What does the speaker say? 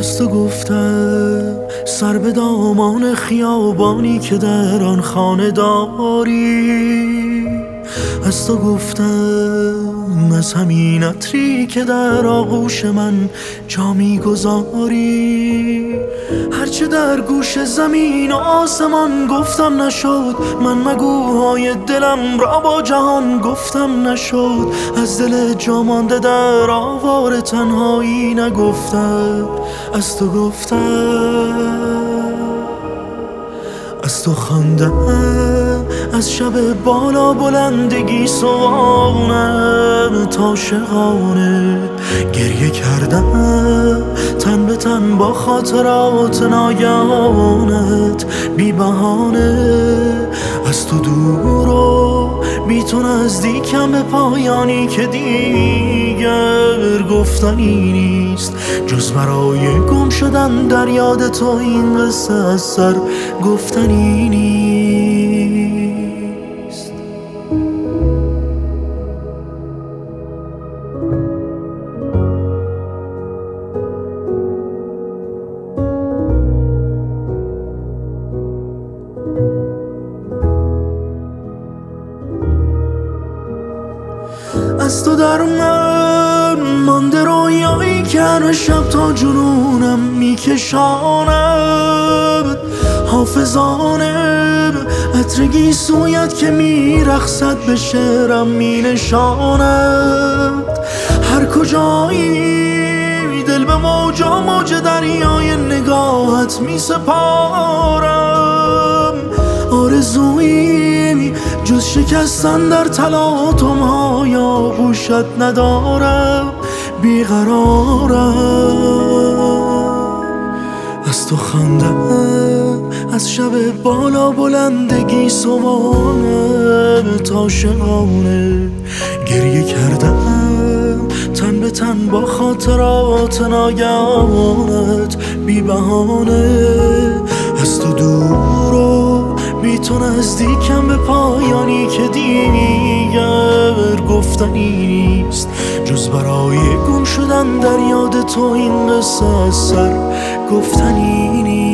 از تو گفتم سر به دامان خیابانی که در آن خانه داری. از تو گفتم از همین عطری که در آغوش من جا میگذاری. هرچه در گوش زمین و آسمان گفتم نشد، من مگوهای دلم را با جهان گفتم نشد. از دل جا مانده در آوار تنهایی نگفتم، از تو گفتم. از تو خواندم از شب بالا بلندگی سوانم تا شقانه گریه کردم تن به تن با خاطرات ناگهانت بی بهانه. از تو دور و بی تو نزدیکم به پایانی که دیگر گفتنی نیست، جز برای گم شدن در یاد تو این قصه از سر گفتنی نیست. از تو در من مانده رویایی که هر شب تا جنونم میکشاند. حافظانه عطر سویت که میرخصد به شعرم مینشاند. هر کجایی دل به موجا موج دریای نگاهت میسپارم. آرزویی جز شکستن در تلاطم های آغوشت ندارم، بیقرارم. از تو خواندم از شب بالا بلندگی صبحانه تا شقانه گریه کردم تن به تن با خاطرات ناگهانت بی بهانه. از تو دور و بی تو نزدیکم به پایانی که دیگر گفتنی نیست، جز برای گم شدن در یاد تو این قصه از سر گفتنی نیست.